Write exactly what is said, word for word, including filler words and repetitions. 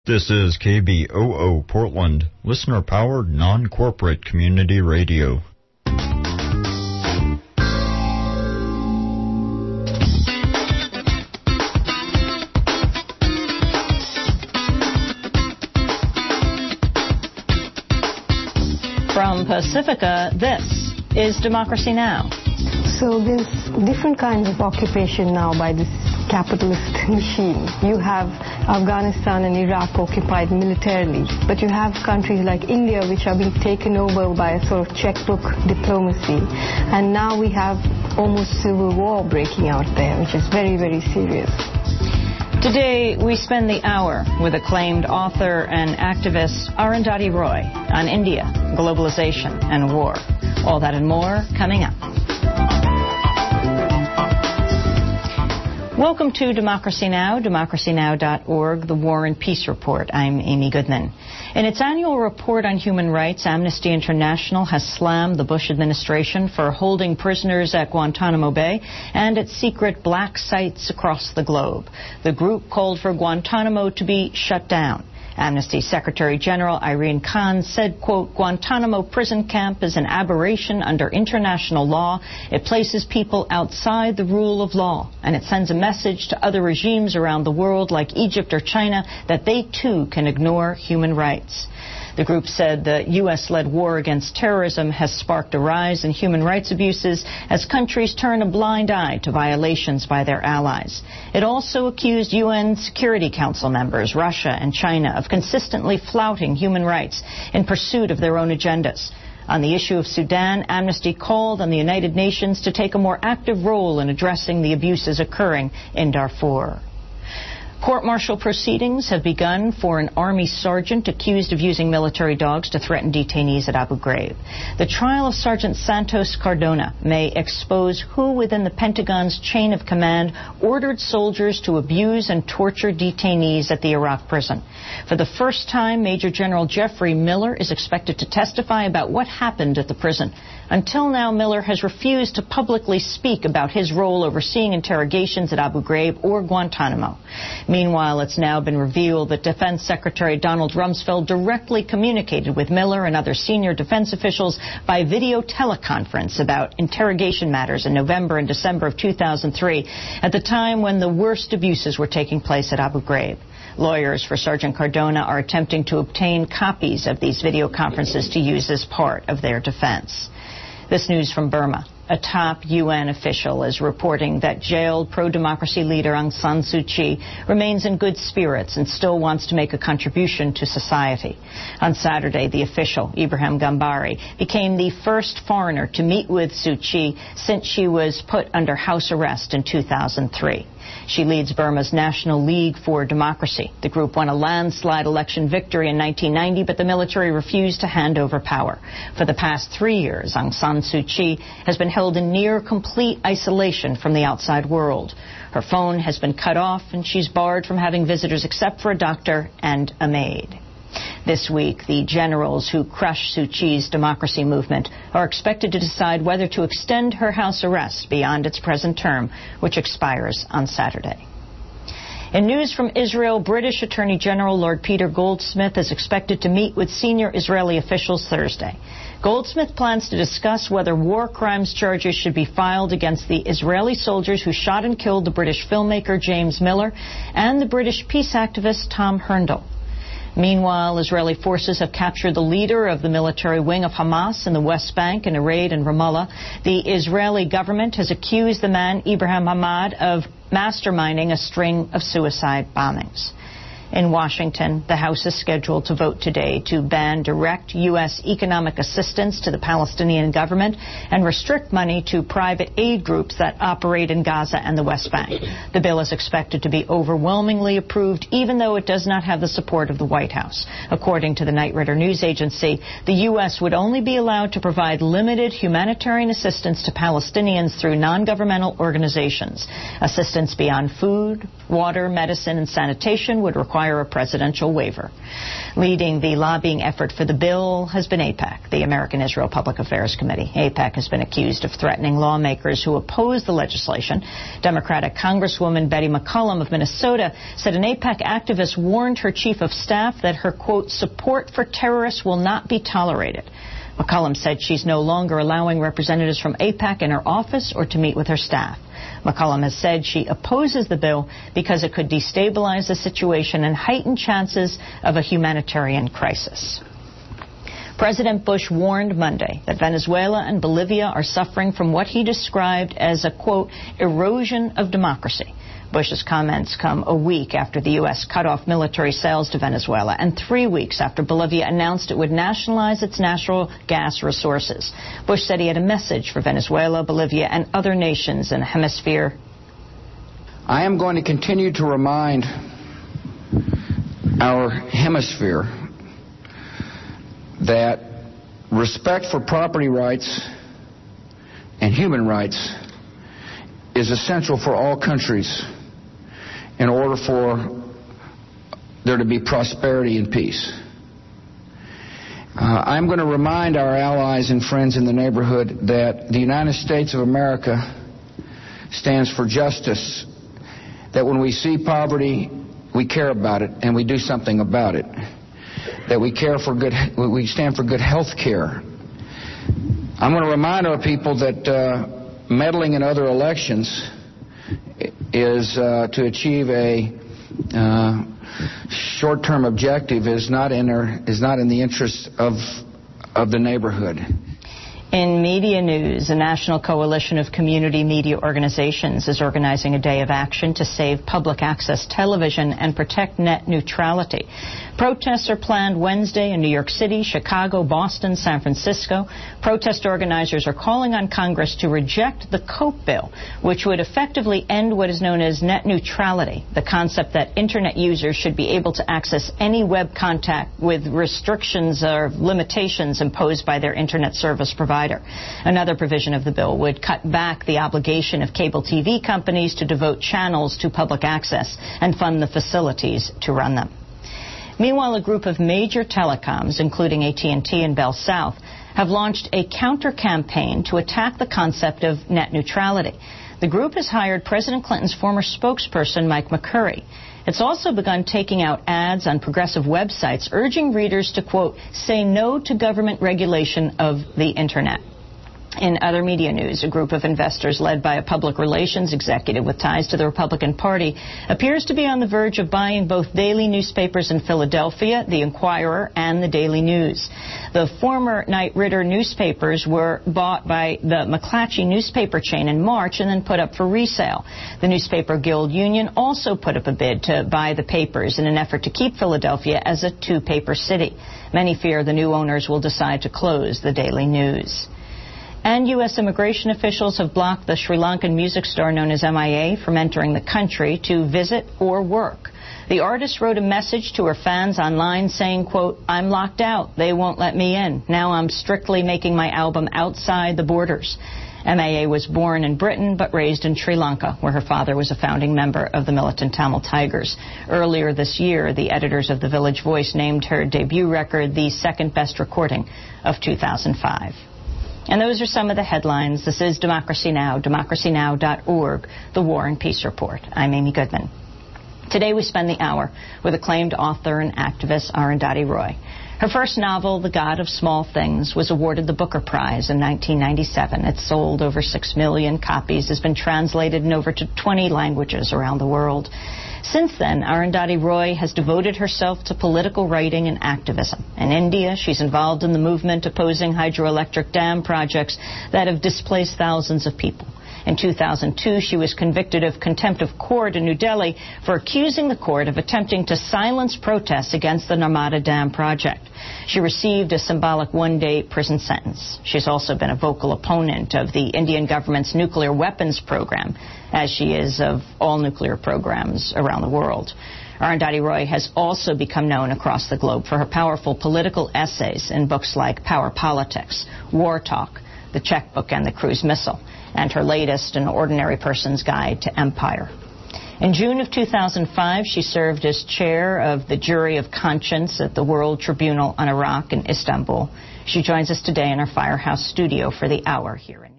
This is K B O O Portland, listener-powered, non-corporate community radio. From Pacifica, this is Democracy Now! So there's different kinds of occupation now by this capitalist machine. You have Afghanistan and Iraq occupied militarily, but you have countries like India which are being taken over by a sort of checkbook diplomacy. And now we have almost civil war breaking out there, which is very, very serious. Today, we spend the hour with acclaimed author and activist Arundhati Roy on India, globalization, and war. All that and more coming up. Welcome to Democracy Now!, democracy now dot org, the War and Peace Report. I'm Amy Goodman. In its annual report on human rights, Amnesty International has slammed the Bush administration for holding prisoners at Guantanamo Bay and at secret black sites across the globe. The group called for Guantanamo to be shut down. Amnesty Secretary General Irene Khan said, quote, Guantanamo prison camp is an aberration under international law. It places people outside the rule of law, and it sends a message to other regimes around the world like Egypt or China that they too can ignore human rights. The group said the U S-led war against terrorism has sparked a rise in human rights abuses as countries turn a blind eye to violations by their allies. It also accused U N Security Council members, Russia and China, of consistently flouting human rights in pursuit of their own agendas. On the issue of Sudan, Amnesty called on the United Nations to take a more active role in addressing the abuses occurring in Darfur. Court-martial proceedings have begun for an Army sergeant accused of using military dogs to threaten detainees at Abu Ghraib. The trial of Sergeant Santos Cardona may expose who within the Pentagon's chain of command ordered soldiers to abuse and torture detainees at the Iraq prison. For the first time, Major General Jeffrey Miller is expected to testify about what happened at the prison. Until now, Miller has refused to publicly speak about his role overseeing interrogations at Abu Ghraib or Guantanamo. Meanwhile, it's now been revealed that Defense Secretary Donald Rumsfeld directly communicated with Miller and other senior defense officials by video teleconference about interrogation matters in November and December of two thousand three, at the time when the worst abuses were taking place at Abu Ghraib. Lawyers for Sergeant Cardona are attempting to obtain copies of these video conferences to use as part of their defense. This news from Burma. A top U N official is reporting that jailed pro-democracy leader Aung San Suu Kyi remains in good spirits and still wants to make a contribution to society. On Saturday, the official, Ibrahim Gambari, became the first foreigner to meet with Suu Kyi since she was put under house arrest in two thousand three. She leads Burma's National League for Democracy. The group won a landslide election victory in nineteen ninety, but the military refused to hand over power. For the past three years, Aung San Suu Kyi has been held in near complete isolation from the outside world. Her phone has been cut off, and she's barred from having visitors except for a doctor and a maid. This week, the generals who crushed Suu Kyi's democracy movement are expected to decide whether to extend her house arrest beyond its present term, which expires on Saturday. In news from Israel, British Attorney General Lord Peter Goldsmith is expected to meet with senior Israeli officials Thursday. Goldsmith plans to discuss whether war crimes charges should be filed against the Israeli soldiers who shot and killed the British filmmaker James Miller and the British peace activist Tom Herndl. Meanwhile, Israeli forces have captured the leader of the military wing of Hamas in the West Bank in a raid in Ramallah. The Israeli government has accused the man, Ibrahim Hamad, of masterminding a string of suicide bombings. In Washington, the House is scheduled to vote today to ban direct U S economic assistance to the Palestinian government and restrict money to private aid groups that operate in Gaza and the West Bank. The bill is expected to be overwhelmingly approved, even though it does not have the support of the White House. According to the Knight Ridder news agency, the U S would only be allowed to provide limited humanitarian assistance to Palestinians through non-governmental organizations. Assistance beyond food, water, medicine, and sanitation would require require a presidential waiver. Leading the lobbying effort for the bill has been AIPAC, the American Israel Public Affairs Committee. AIPAC has been accused of threatening lawmakers who oppose the legislation. Democratic Congresswoman Betty McCollum of Minnesota said an AIPAC activist warned her chief of staff that her, quote, support for terrorists will not be tolerated. McCollum said she's no longer allowing representatives from AIPAC in her office or to meet with her staff. McCollum has said she opposes the bill because it could destabilize the situation and heighten chances of a humanitarian crisis. President Bush warned Monday that Venezuela and Bolivia are suffering from what he described as a, quote, erosion of democracy. Bush's comments come a week after the U S cut off military sales to Venezuela and three weeks after Bolivia announced it would nationalize its natural gas resources. Bush said he had a message for Venezuela, Bolivia, and other nations in the hemisphere. I am going to continue to remind our hemisphere that respect for property rights and human rights is essential for all countries in order for there to be prosperity and peace. Uh, I'm going to remind our allies and friends in the neighborhood that the United States of America stands for justice, that when we see poverty, we care about it and we do something about it, that we care for good, we stand for good health care. I'm going to remind our people that uh, meddling in other elections is uh, to achieve a uh, short-term objective is not in our, is not in the interest of of the neighborhood. In media news, a national coalition of community media organizations is organizing a day of action to save public access television and protect net neutrality. Protests are planned Wednesday in New York City, Chicago, Boston, San Francisco. Protest organizers are calling on Congress to reject the COPE bill, which would effectively end what is known as net neutrality, the concept that Internet users should be able to access any web content with restrictions or limitations imposed by their Internet service provider. Another provision of the bill would cut back the obligation of cable T V companies to devote channels to public access and fund the facilities to run them. Meanwhile, a group of major telecoms, including A T and T and Bell South, have launched a counter-campaign to attack the concept of net neutrality. The group has hired President Clinton's former spokesperson, Mike McCurry. It's also begun taking out ads on progressive websites urging readers to, quote, say no to government regulation of the Internet. In other media news, a group of investors led by a public relations executive with ties to the Republican Party appears to be on the verge of buying both daily newspapers in Philadelphia, the Inquirer, and the Daily News. The former Knight Ridder newspapers were bought by the McClatchy newspaper chain in March and then put up for resale. The Newspaper Guild Union also put up a bid to buy the papers in an effort to keep Philadelphia as a two-paper city. Many fear the new owners will decide to close the Daily News. And U S immigration officials have blocked the Sri Lankan music star known as M I A from entering the country to visit or work. The artist wrote a message to her fans online saying, quote, I'm locked out. They won't let me in. Now I'm strictly making my album outside the borders. M I A was born in Britain but raised in Sri Lanka, where her father was a founding member of the militant Tamil Tigers. Earlier this year, the editors of The Village Voice named her debut record the second best recording of two thousand five. And those are some of the headlines. This is Democracy Now!, democracy now dot org, the War and Peace Report. I'm Amy Goodman. Today we spend the hour with acclaimed author and activist Arundhati Roy. Her first novel, The God of Small Things, was awarded the Booker Prize in nineteen ninety-seven. It's sold over six million copies, has been translated in over twenty languages around the world. Since then, Arundhati Roy has devoted herself to political writing and activism. In India, she's involved in the movement opposing hydroelectric dam projects that have displaced thousands of people. In two thousand two, she was convicted of contempt of court in New Delhi for accusing the court of attempting to silence protests against the Narmada Dam project. She received a symbolic one-day prison sentence. She's also been a vocal opponent of the Indian government's nuclear weapons program, as she is of all nuclear programs around the world. Arundhati Roy has also become known across the globe for her powerful political essays in books like Power Politics, War Talk, The Checkbook and the Cruise Missile, and her latest, An Ordinary Person's Guide to Empire. In June of two thousand five, she served as chair of the Jury of Conscience at the World Tribunal on Iraq in Istanbul. She joins us today in our Firehouse studio for the hour here in